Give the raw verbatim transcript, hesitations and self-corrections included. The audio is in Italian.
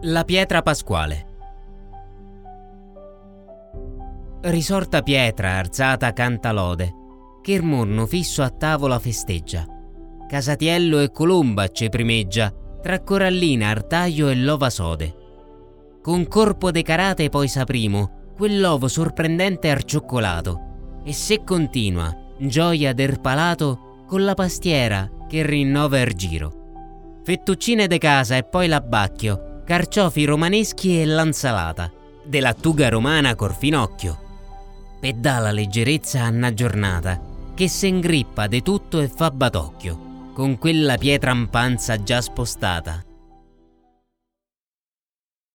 La pietra pasquale. Risorta pietra arzata canta lode, che il morno fisso a tavola festeggia. Casatiello e colomba ci primeggia, tra corallina, artaio e lova sode. Con corpo de carate poi saprimo, quell'ovo sorprendente ar cioccolato, e se continua, gioia del palato, con la pastiera che rinnova il giro. Fettuccine de casa e poi l'abbacchio, carciofi romaneschi e l'ansalata, de lattuga romana col finocchio. E dà la leggerezza a una giornata, che se ingrippa de tutto e fa batocchio, con quella pietra in panza già spostata.